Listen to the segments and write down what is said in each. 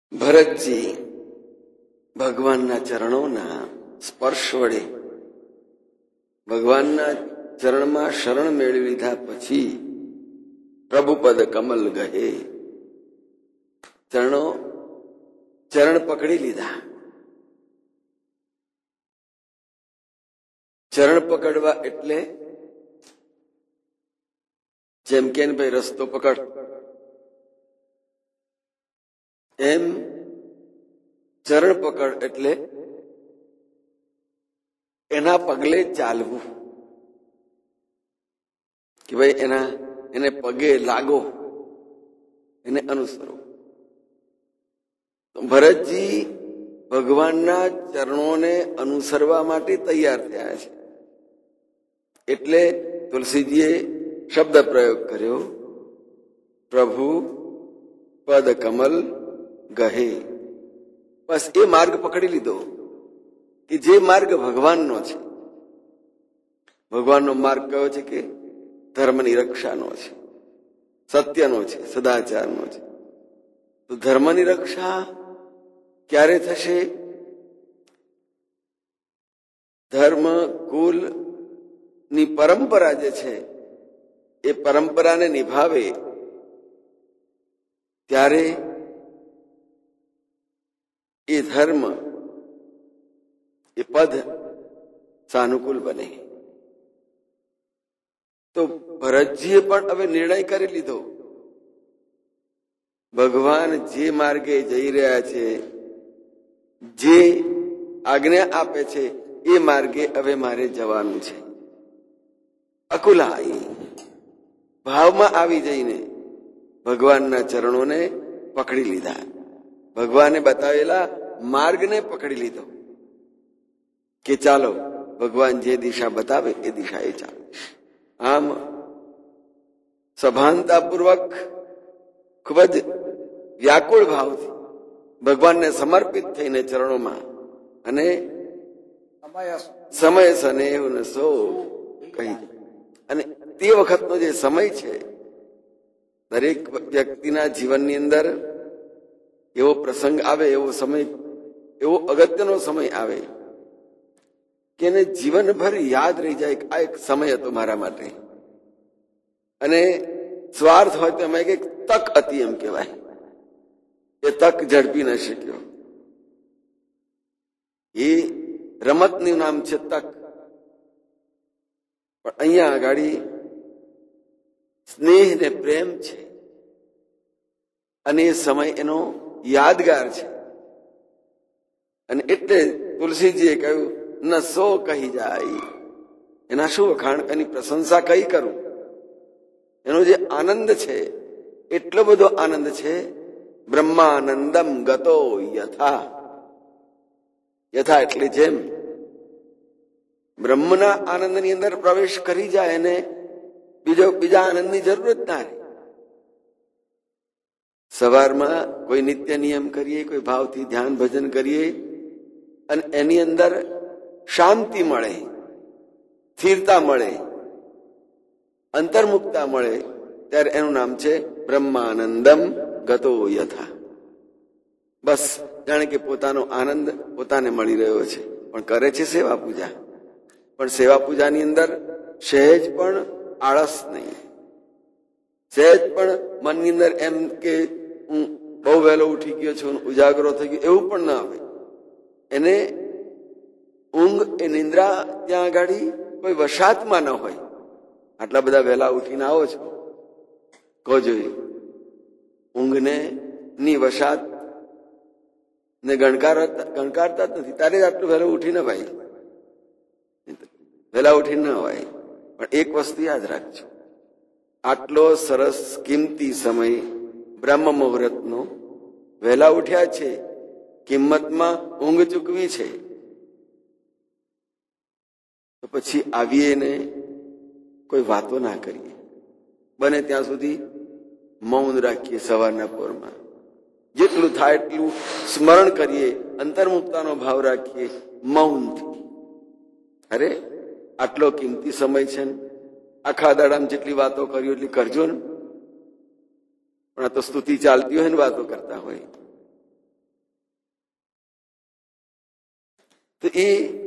ભરતજી ભગવાનના ચરણોના સ્પર્શ વડે ભગવાનના ચરણમાં શરણ મેળવી લીધા પછી પ્રભુપદ કમલ ગહે, ચરણ પકડી લીધા. ચરણ પકડવા એટલે જેમ કે ભાઈ રસ્તો પકડ, એમ ચરણ પકડ એટલે એના પગલે ચાલવું, કે ભાઈ એને પગે લાગો, એને અનુસરો. ભરતજી ભગવાનના ચરણોને અનુસરવા માટે તૈયાર થયા છે. એટલે તુલસીજીએ શબ્દ પ્રયોગ કર્યો, પ્રભુ પદ કમલ ગહે. બસ એ માર્ગ પકડી લીધો કે જે માર્ગ ભગવાનનો છે. ભગવાનનો માર્ગ કયો છે? કે ધર્મની રક્ષાનો છે, સત્યનો છે, સદાચારનો છે. તો ધર્મની રક્ષા ક્યારે થશે? ધર્મ કુલ ની પરંપરા જે છે એ પરંપરાને નિભાવે ત્યારે એ ધર્મ, એ પદ સાનુકૂળ બને. તો ભરતજીએ પણ હવે નિર્ણય કરી લીધો, ભગવાન જે માર્ગે જઈ રહ્યા છે, જે આજ્ઞા આપે છે એ માર્ગે હવે મારે જવાનું છે. અકુલાઈ ભાવમાં આવી જઈને ભગવાનના ચરણોને પકડી લીધા, ભગવાને બતાવેલા માર્ગને પકડી લીધો કે ચાલો ભગવાન જે દિશા બતાવે એ દિશાએ ચાલો. આમ સભાનતાપૂર્વક ખૂબ જ વ્યાકુળ ભાવથી ભગવાનને સમર્પિત થઈને ચરણોમાં, અને સમય સનેહ સો કહી. અને તે વખતનો જે સમય છે, દરેક વ્યક્તિના જીવનની અંદર એવો પ્રસંગ આવે, એવો સમય, એવો અગત્યનો સમય આવે કે એને જીવનભર યાદ રહી જાય કે આ એક સમય હતો મારા માટે. અને સ્વાર્થ હોય તો એમાં એક તક હતી એમ કહેવાય. એ તક ઝડપી ન શક્યો. એ રમતનું નામ છે તક. પણ અહીંયા આગળ સ્નેહ ને પ્રેમ છે, અને એ સમય એનો યાદગાર છે. અને એટલે તુલસીજીએ કહ્યું, ન સો કહી જાય. એના શું વખાણ, એની પ્રશંસા કઈ કરું? એનો જે આનંદ છે એટલો બધો આનંદ છે. બ્રહ્માનંદમ ગતો યથા. યથા એટલે જેમ બ્રહ્મના આનંદની અંદર પ્રવેશ કરી જાય અને બીજા આનંદની જરૂર જ ના રહે. સવારમાં કોઈ નિત્ય નિયમ કરીએ, કોઈ ભાવથી ધ્યાન ભજન કરીએ, અને એની અંદર શાંતિ મળે, સ્થિરતા મળે, અંતર્મુક્તા મળે, ત્યારે એનું નામ છે બ્રહ્માનંદમ ગતો યથા. બસ જાણે કે પોતાનો આનંદ પોતાને મળી રહ્યો છે, પણ કરે છે સેવા પૂજા. પણ સેવા પૂજાની અંદર સહેજ પણ આળસ નહીં, સહેજ પણ મનની અંદર એમ કે હું બહુ વહેલો ઉઠી ગયો છું, ઉજાગરો થઈ ગયો, એવું પણ ના આવે. એને ઊંઘ, એ નિંદ્રા ત્યાં આગળ કોઈ વશાતમાં ન હોય. આટલા બધા વહેલા ઉઠીને આવો છો, કહો જોઈએ ઊંઘને ની વશાત ને ગણકારતા જ નથી. તારે જ આટલું વહેલું ઉઠીને ભાઈ, વહેલા ઉઠીને ના હોય. પણ એક વસ્તુ યાદ રાખજો, આટલો સરસ કિંમતી સમય બ્રહ્મ મુહૂર્તનો વહેલા ઉઠ્યા છે, કિંમતમાં ઊંઘ ચૂકવી છે, તો પછી આવીએ ને કોઈ વાતો ના કરીએ. બને ત્યાં સુધી મૌન રાખીએ. સવારના પોરમાં જેટલું થાય એટલું સ્મરણ કરીએ, અંતર્મુક્તાનો ભાવ રાખીએ મૌનથી. અરે આટલો કિંમતી સમય છે ને, આખા દાડામાં જેટલી વાતો કર્યો એટલી કરજો ને. પણ આ તો સ્તુતિ ચાલતી હોય ને વાતો કરતા હોય. તો એ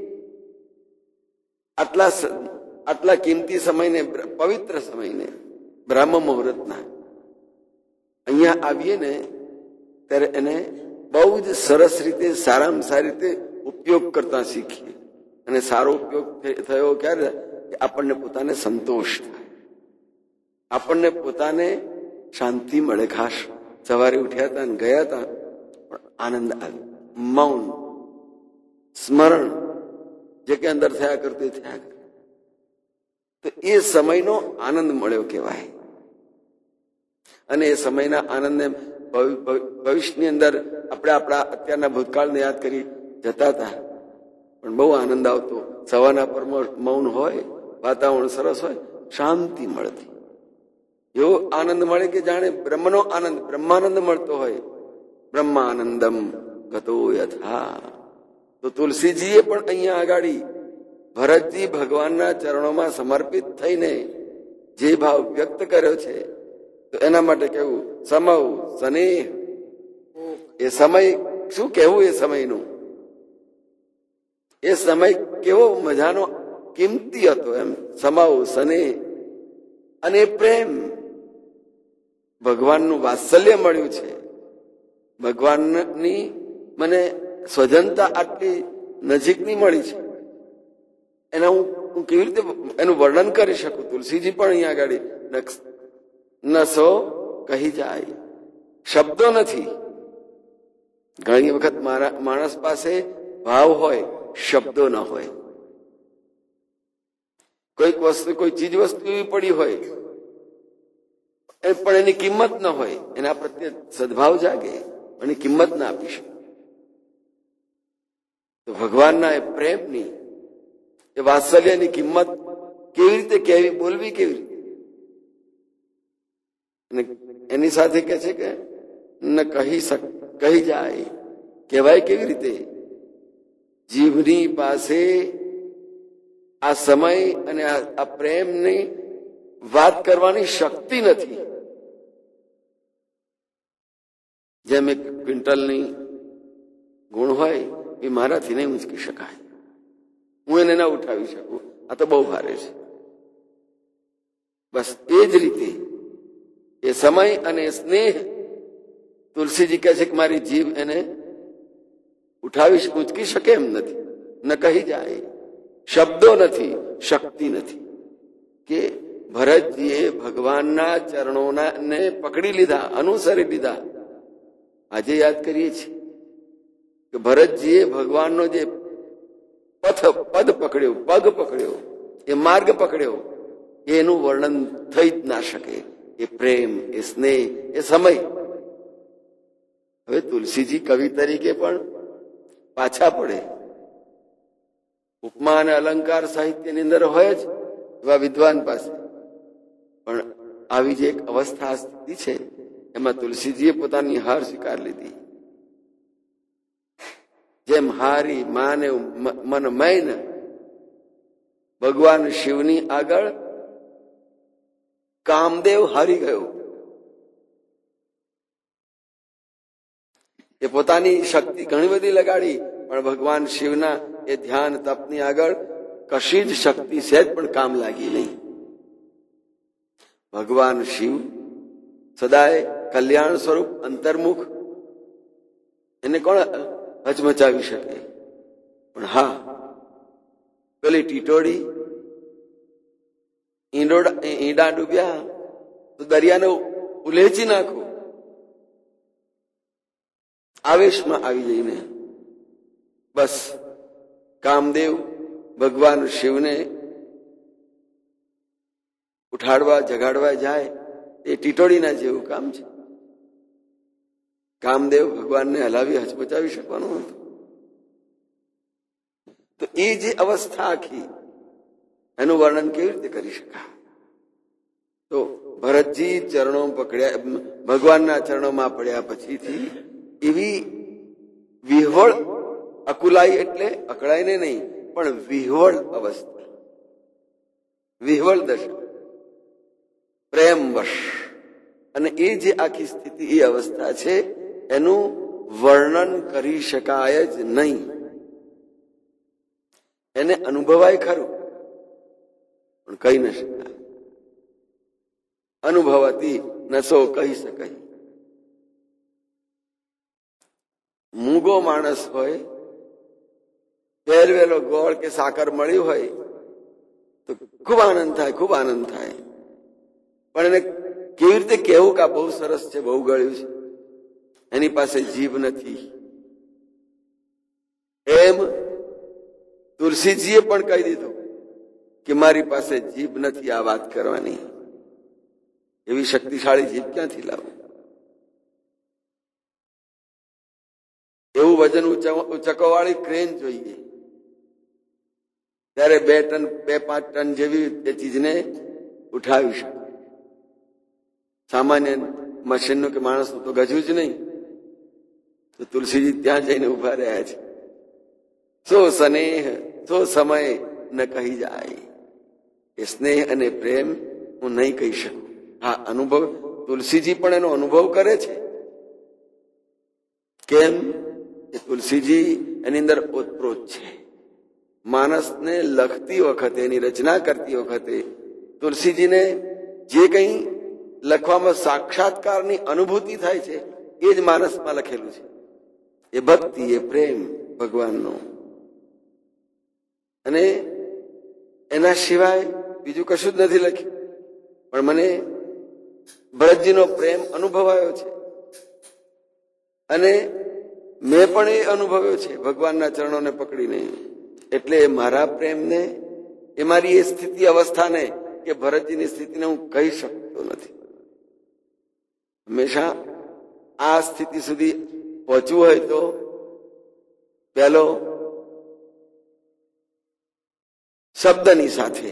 આટલા કિંમતી સમયને, પવિત્ર સમયને, બ્રહ્મ મુહૂર્તના અહીંયા આવીએ ને ત્યારે એને બહુ જ સરસ રીતે, સારામાં સારી રીતે ઉપયોગ કરતા શીખીએ. અને સારો ઉપયોગ થયો ક્યારે? આપણને પોતાને સંતોષ થાય, આપણને પોતાને શાંતિ મળે. ખાસ સવારે ઉઠ્યા હતા ને ગયા હતા પણ આનંદ આવ્યો. મૌન સ્મરણ જે કે અંદર થયા કરતું થયા કરે, તો એ સમયનો આનંદ મળ્યો કહેવાય. અને એ સમયના આનંદને ભવિષ્યની અંદર આપણે આપણા અત્યારના ભૂતકાળને યાદ કરી જતા હતા, પણ બહુ આનંદ આવતો. સવારના પર મૌન હોય, વાતાવરણ સરસ હોય, શાંતિ મળતી. એવો આનંદ મળે કે જાણે બ્રહ્મનો આનંદ, બ્રહ્માનંદ મળતો હોય. બ્રહ્માનંદમ ગતો યથા. તો તુલસીજીએ પણ અહીંયા આગાડી ભરતજી ભગવાનના ચરણોમાં સમર્પિત થઈને જે ભાવ વ્યક્ત કર્યો છે, તો એના માટે કેવું? સમવ સ્નેહ. એ સમય શું કહેવું? એ સમયનું, એ સમય કેવો મજાનો કિંમતી હતો એમ. સમવ સ્નેહ અને પ્રેમ. ભગવાનનું વાત્સલ્ય મળ્યું છે. ભગવાનની મને સ્વજનતા આટલી નજીકની મળી છે. એના હું કેવી રીતે એનું વર્ણન કરી શકું? તુલસીજી પણ અહીંયા આગળ નસો કહી જાય, શબ્દો નથી. ઘણી વખત માણસ પાસે ભાવ હોય, શબ્દો ન હોય. કોઈક વસ્તુ, કોઈ ચીજ વસ્તુ એવી પડી હોય પણ એની કિંમત ન હોય, એના પ્રત્યે સદભાવ જાગે, એની કિંમત ના આપી શકે. તો ભગવાનના એ પ્રેમની, એ વાત્સલ્યની કિંમત કેવી રીતે કહેવી, બોલવી કેવી રીતે? અને એની સાથે કે છે કે ન કહી જાય, કહેવાય કેવી રીતે? જીવની પાસે આ સમય અને આ પ્રેમની વાત કરવાની શક્તિ નથી. જેમ એક ક્વિન્ટલની ગુણ હોય એ મારાથી નહીં ઉંચકી શકાય, હું એને ના ઉઠાવી શકું, આ તો બહુ ભારે છે. બસ એ જ રીતે એ સમય અને સ્નેહ, તુલસીજી કહે છે કે મારી જીભ એને ઉઠાવી ઉંચકી શકે એમ નથી. ન કહી જાય, શબ્દો નથી, શક્તિ નથી. કે ભરતજીએ ભગવાનના ચરણોને પકડી લીધા, અનુસરી લીધા. આજે યાદ કરીએ છીએ કે ભરતજીએ ભગવાનનો જે પદ પકડ્યો, પગ પકડ્યો, એ માર્ગ પકડ્યો, એનું વર્ણન થઈ જ ના શકે. એ પ્રેમ, એ સ્નેહ, એ સમય. હવે તુલસીજી કવિ તરીકે પણ પાછા પડે. ઉપમા અને અલંકાર સાહિત્યની અંદર હોય જ એવા વિદ્વાન પાસે, પણ આવી જે એક અવસ્થા સ્થિતિ છે એમાં તુલસીજીએ પોતાની હાર સ્વીકાર લીધી. જેમ હારી માને મન મૈન, ભગવાન શિવની આગળ કામદેવ હારી ગયો. એ પોતાની શક્તિ ઘણી બધી લગાડી, પણ ભગવાન શિવના એ ધ્યાન તપની આગળ કશી જ શક્તિ સહેજ પણ કામ લાગી નહીં. ભગવાન શિવ સદાય કલ્યાણ સ્વરૂપ, અંતર્મુખ, એને કોણ હચમચાવી શકે? પણ હા, પેલી ટીટોડી ઈંડા ડૂબ્યા તો દરિયાને ઉલેચી નાખો, આવેશમાં આવી જઈને. બસ કામદેવ ભગવાન શિવને ઉઠાડવા, જગાડવા જાય, એ ટીટોડીના જેવું કામ છે. કામદેવ ભગવાનને હલાવી હચમચાવી શકવાનું હતું. તો એ જે અવસ્થા આખી, એનું વર્ણન કેવી રીતે કરી શકાય? તો ભરતજી ચરણો પકડ્યા, ભગવાનના ચરણોમાં પડ્યા પછીથી એવી વિહવળ, અકુલાઈ એટલે અકળાઈને નહીં, પણ વિહવળ અવસ્થા, વિહવળ દશા, પ્રેમવશ. અને એ જે આખી સ્થિતિ, એ અવસ્થા છે, એનું વર્ણન કરી શકાય જ નહીં. એને અનુભવાય ખરું, પણ કહી ન શકાય. અનુભવતી નસો કહી શકાય. મૂગો માણસ હોય, પહેલવેલો ગોળ કે સાકર મળ્યું હોય તો ખૂબ આનંદ થાય, ખૂબ આનંદ થાય. પણ એને કેવી રીતે કહેવું કે આ બહુ સરસ છે, બહુ ગળ્યું છે, એની પાસે જીભ નથી. એમ તુલસીજીએ પણ કહી દીધું કે મારી પાસે જીભ નથી આ વાત કરવાની. એવી શક્તિશાળી જીભ ક્યાંથી લાવું? એવું વજન ઉચકવાવાળી ક્રેન જોઈએ, ત્યારે 2 ટન 2-5 ટન જેવી એ ચીજને ઉઠાવી શકે. સામાન્ય મશીનનું કે માણસનું તો ગજવું જ નહીં. તો તુલસીજી ત્યાં જઈને ઉભા રહ્યા છે. સો સ્નેહ સો સમય ન કહી જાય. એ સ્નેહ અને પ્રેમ હું નહીં કહી શકું. હા, અનુભવ તુલસીજી પણ એનો અનુભવ કરે છે. કેમ? એ તુલસીજી એની અંદર ઓતપ્રોત છે. માણસને લખતી વખતે, એની રચના કરતી વખતે તુલસીજીને જે કંઈ લખવામાં સાક્ષાત્કારની અનુભૂતિ થાય છે એ જ માનસમાં લખેલું છે. એ ભક્તિ, એ પ્રેમ ભગવાનનો. અને એના સિવાય બીજું કશું જ નથી લખ્યું. પણ મને ભરતજીનો પ્રેમ અનુભવાયો છે અને મેં પણ એ અનુભવ્યો છે ભગવાનના ચરણોને પકડીને. એટલે મારા પ્રેમને, એ મારી એ સ્થિતિ અવસ્થાને કે ભરતજીની સ્થિતિને હું કહી શકતો નથી. હંમેશા આ સ્થિતિ સુધી પહોંચવું હોય તો પહેલો શબ્દની સાથે,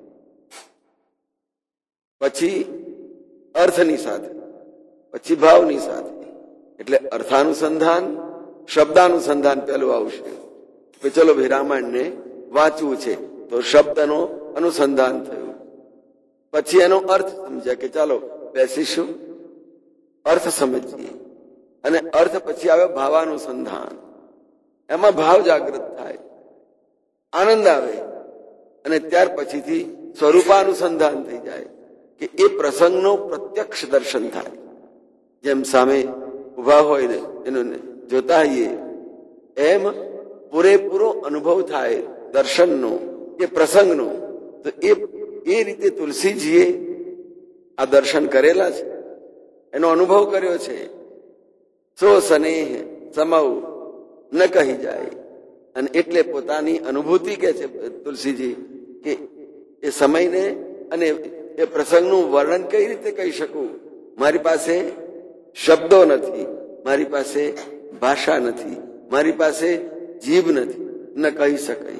પછી અર્થની સાથે, પછી ભાવની સાથે. એટલે અર્થાનુસંધાન, શબ્દાનુસંધાન પહેલું આવશે. ચલો ભાઈ રામાયણને વાંચવું છે તો શબ્દનો અનુસંધાન થયું, પછી એનો અર્થ સમજ્યા કે ચાલો બેસીશું, અર્થ સમજીએ. અને અર્થ પછી આવે ભાવાનુસંધાન. એમાં ભાવ જાગૃત થાય, આનંદ આવે. અને ત્યાર પછીથી સ્વરૂપાનુસંધાન થઈ જાય કે એ પ્રસંગનો પ્રત્યક્ષ દર્શન થાય. જેમ સામે ઉભા હોય ને એનું જોતા હોઈએ એમ પૂરેપૂરો અનુભવ થાય દર્શનનો, એ પ્રસંગનો. તો એ રીતે તુલસીજીએ આ દર્શન કરેલા છે, એનો અનુભવ કર્યો છે. સો સ્નેહ સમવ ન કહી જાય. અને એટલે પોતાની અનુભૂતિ કે છે તુલસીજી કે એ સમયને અને એ પ્રસંગનું વર્ણન કઈ રીતે કહી શકું? મારી પાસે શબ્દો નથી, મારી પાસે ભાષા નથી, મારી પાસે જીભ નથી, ન કહી શકાય.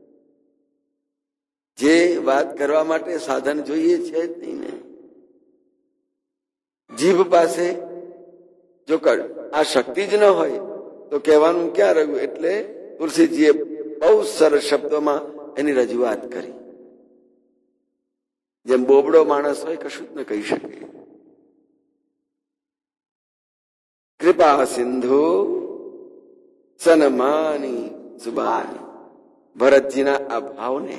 જે વાત કરવા માટે સાધન જોઈએ છે જ નહીં ને. જીભ પાસે જો આ શક્તિ જ ન હોય તો કહેવાનું ક્યાં રહ્યું? એટલે તુલસીજીએ બહુ સરસ શબ્દોમાં એની રજૂઆત કરી. જેમ બોબડો માણસ હોય કશું જ ન કહી શકે. કૃપા સિંધુ સનમાની સુબાની. ભરતજીના આ ભાવને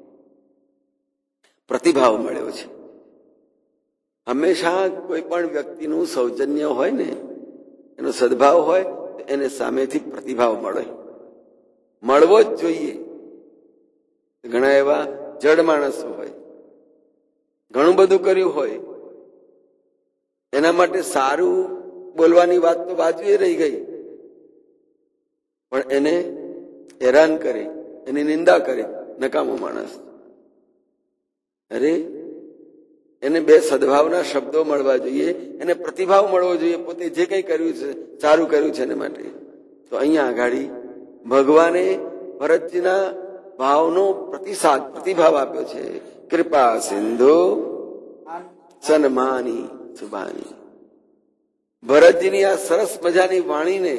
પ્રતિભાવ મળ્યો છે. હંમેશા કોઈ પણ વ્યક્તિનું સૌજન્ય હોય ને, એનો સદભાવ હોય તો એને સામેથી પ્રતિભાવ મળવો જ જોઈએ. ઘણા એવા જડ માણસો હોય, ઘણું બધું કર્યું હોય, એના માટે સારું બોલવાની વાત તો બાજુએ રહી ગઈ, પણ એને હેરાન કરે, એની નિંદા કરે, નકામો માણસ. અરે એને બે સદભાવના શબ્દો મળવા જોઈએ, એને પ્રતિભાવ મળવો જોઈએ પોતે જે કંઈ કર્યું છે, સારું કર્યું છે એને માટે. તો અહીંયા આગાડી ભગવાને ભરતજીના ભાવનો પ્રતિભાવ આપ્યો છે. કૃપા સિંધુ સન્માની સુબાની. ભરતજીની આ સરસ મજાની વાણીને,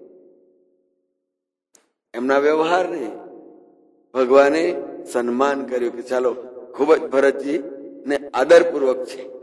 એમના વ્યવહારને ભગવાને સન્માન કર્યું કે ચાલો ખૂબ જ ભરતજી ને આદરપૂર્વક છે.